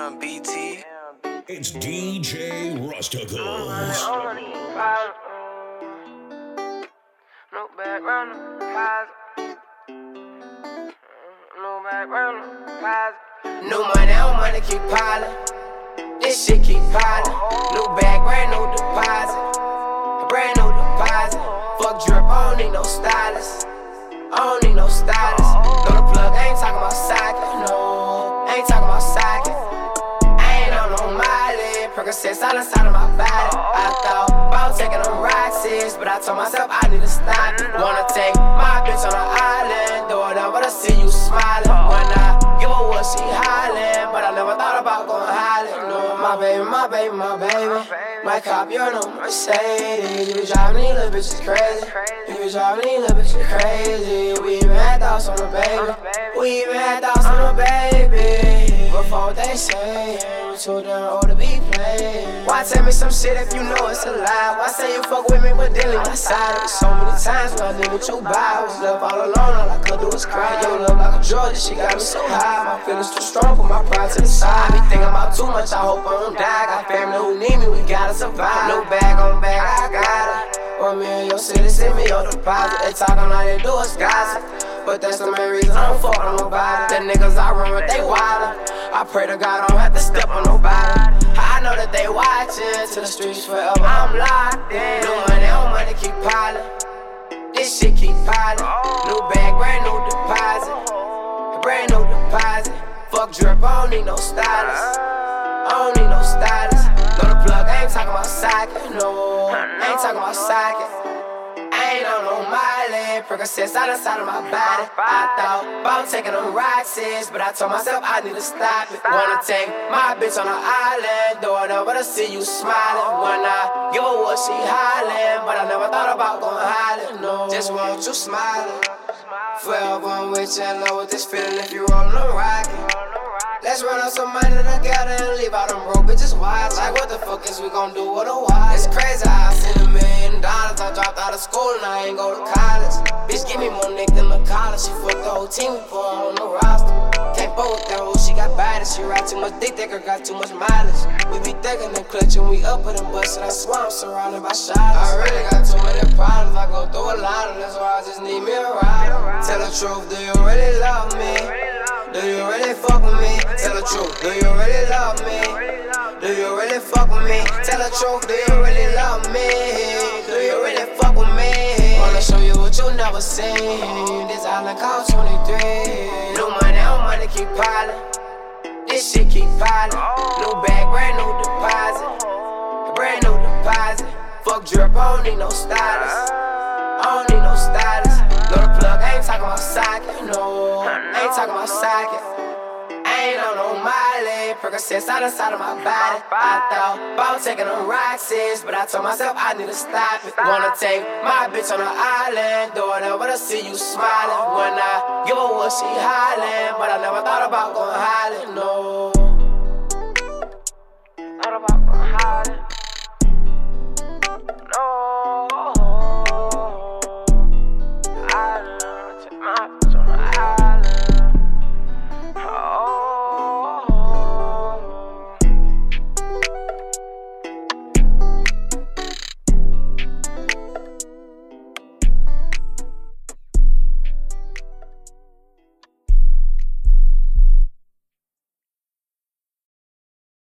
Damn, BT. It's DJ Rusticles. No background, no background, new money, old money keep piling. This shit keep piling. New bag, brand new deposit. Brand new deposit. Fuck drip, I don't need no stylist. I don't need no stylist. Know the plug, I ain't talking about socket. No, I ain't talking about socket. I ain't on no mileage. Percocets all inside of my body. I thought about taking them Roxys, but I told myself I need to stop it. Wanna take my bitch on an island, do it up, but I see you smiling. When I give her what she hollering, but I never thought about going hollering. No, my baby, my baby, my baby. My cop, you're no Mercedes. You be driving these little bitches crazy. You be driving these little bitches crazy. We even had thoughts on the baby. We even had thoughts on the baby. Before they say, I'm too damn old to be playing. Why tell me some shit if you know it's a lie? Why say you fuck with me but then leave my side? It was so many times when I did what you buy. I was left all alone, all I could do was cry. Your love like a drug, she got me so high. My feelings too strong, put my pride to the side. I be thinking about too much, I hope I don't die. Got family who need me, we gotta survive. No bag on bag, I got it. Want me in your city, send me your deposit. They talking like they do is gossip, but that's the main reason I don't fuck on nobody. The niggas I run with, they wildin'. I pray to God I don't have to step on nobody. I know that they watching, to the streets forever, I'm locked in. New money, old money keep piling. This shit keep piling. New bag, brand new deposit. Brand new deposit. Fuck drip, I don't need no stylist. I don't need no stylist. Know the plug, I ain't talking about socket. No, I ain't talking about socket. I ain't on no mileage. Percocets all inside of my body. I thought about taking them Roxys, but I told myself I need to stop it. Wanna take my bitch on an island, do it up, but I see you smiling. When I give her what she hollering, but I never thought about going hollering. No, just want you smiling. Forever I'm with you in love with this feeling if you rollin' and rockin'. Let's run up some money together and leave out them broke bitches wide. Like what the fuck is we gon' do with a while? It's crazy how I seen $1 million. I dropped out of school and I ain't go to college. Bitch give me more nick than my college. She fucked the whole team, we put her on the roster. Can't fuck with that hoe, she got body. She ride too much dick, that girl got too much mileage. We be thuggin' and clutchin', we up with them bustin'. I swear I'm surrounded by shots. I really got too many problems, I go through a lot of this, why I just need me a ride. Tell the truth, do you really love me? Do you really fuck with me? Tell the truth, do you really love me? Do you really fuck with me? Tell the truth, do you really love me? Do you really fuck with me? Wanna show you what you never seen. This island called 23. New money, old money keep piling. This shit keep piling. New bag, brand new deposit. Brand new deposit. Fuck drip, I don't need no stylist. I don't need no stylist. Know the plug, I ain't talking about socket. No, I ain't talking about socket. I ain't on no mileage. Percocets all inside of my body. I thought about taking them Roxys, but I told myself I need to stop it. Wanna take my bitch on an island, do it up, but I see you smiling. When I give her what she hollering, but I never thought about going hollering. No.